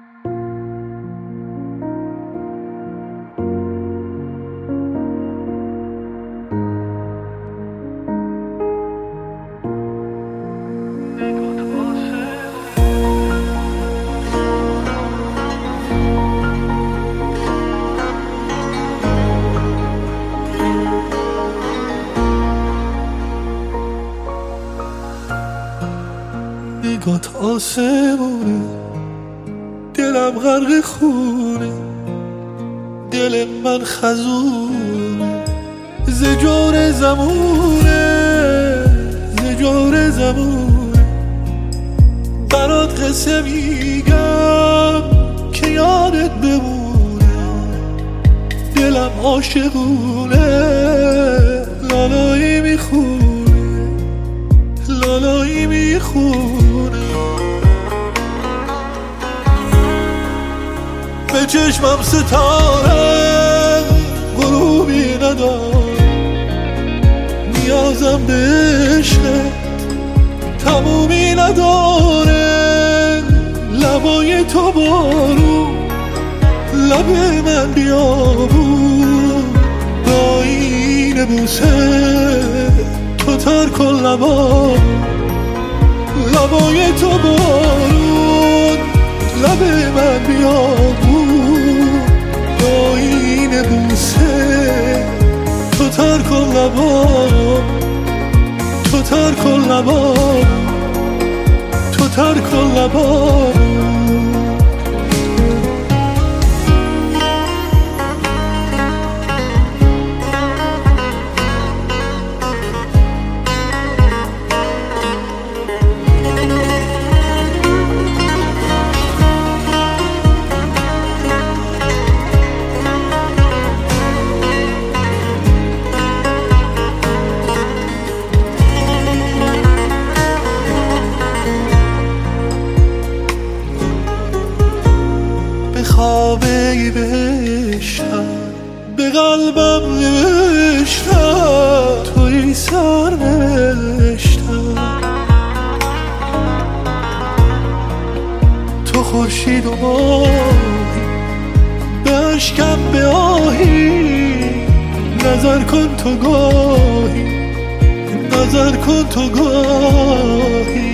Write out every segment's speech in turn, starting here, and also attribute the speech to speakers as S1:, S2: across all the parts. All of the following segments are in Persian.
S1: نگات آسمونه، دلم غرق خونه، دل من خزونه، زجور زمونه، زجور زمونه. برات قصه میگم که یادت بمونه، دلم عاشقونه، لالایی میخونه، لالایی میخونه. به چشمم ستاره غروبی ندار، نیازم به عشقت تمومی نداره. لبای تو بارون، لب من بیابون، با این بوسه تو تر کن لبا. لبای تو بارون، لب من بیابون، با این بوسه تو تر کن لبا. تو تر کن لبا، تو تر کن لبا. خوابه بهشتم، به قلبم نوشتم، توی سر نوشتم. تو خورشید و ماهی، به اشکم به آهی. نظر کن تو گاهی، نظر کن تو گاهی.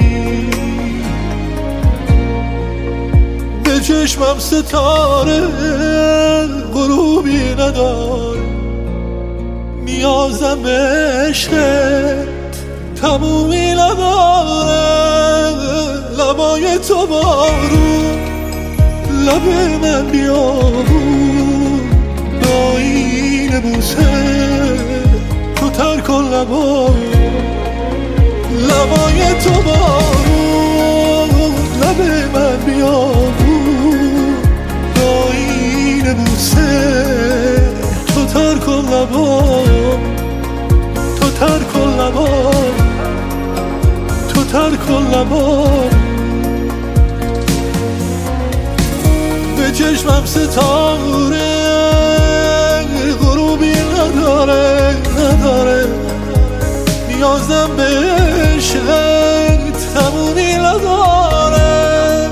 S1: به چشمم ستاره غروبی ندار، نیازم به عشقت تمومی نداره. لبای تو بارون، لب من بیابون، با این بوسه تو تر کن لبا. لبای تو بارون، لب من بیابون، با این بوسه تو تر کن لبا. تو تر کن لبا، تو تر کن لبا. به چشمم ستاره غروبی نداره، نداره. نیازم به عشقت تمومی نداره.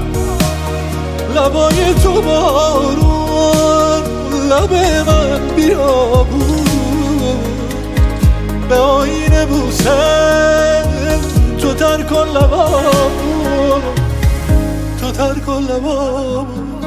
S1: لبای تو بارون، لب من بیابون، به آینه بوسه تو تر کن لبا. تو تر کن لبا.